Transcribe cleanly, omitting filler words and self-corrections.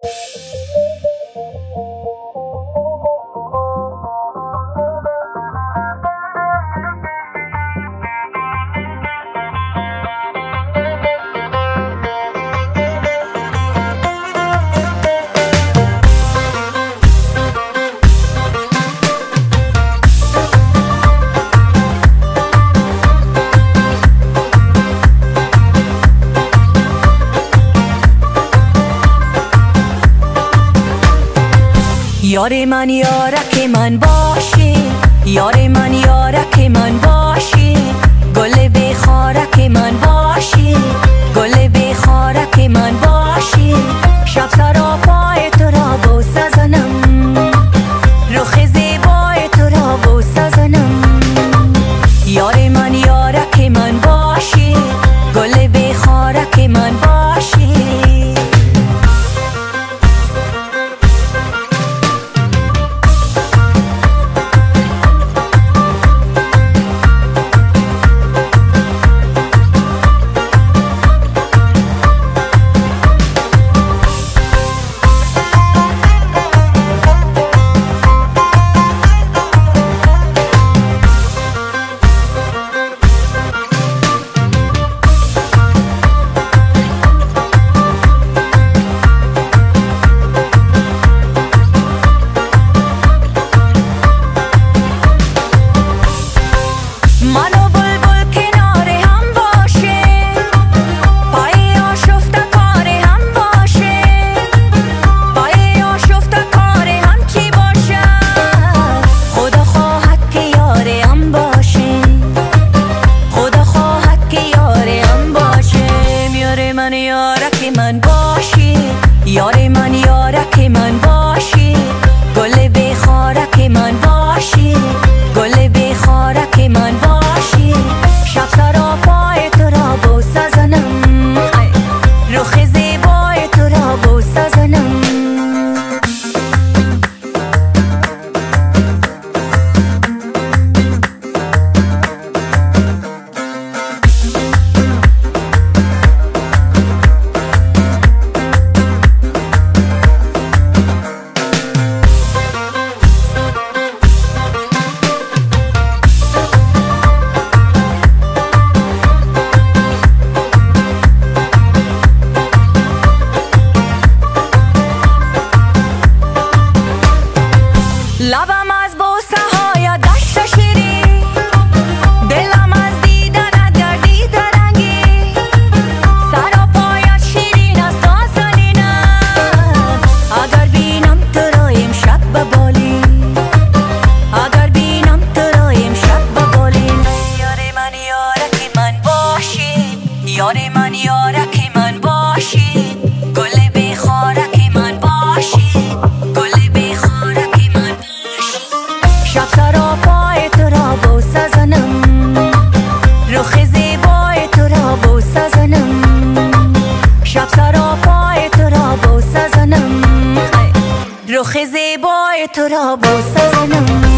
یار من یارک من باشی، یار من یارک من باشی، گل بخارک من باشی، گل بخارک من باشی. شب سرا پای تو را بوسه زنم، رخ زیبای تو را بوسه زنم. یار من یارک من باشی، گل بخارک من باشی. من باشی، یار من یارک من باشی، گل بخارک من باشی، گل بخارک من باشی. شب سرا پای تو را بوسه زنم، رخ زیبای تو را بوسه زنم. لبم از بوسه های دشت شیری، دلم از دیدنت گردیده رنگی. سر و پایت شیرین است نازنینم، اگر بینم تو را امشب به بالی، اگر بینم تو را امشب به بالی. یار من یارک من باشی، یار من یارک من باشی، گل بخارک من باشی، گل بخارک من باشی. شب سرا پای تو را بوسه زنم، رخ زیبای تو را بوسه زنم. شب سرا پای تو را بوسه زنم، رخ زیبای تو را بوسه زنم.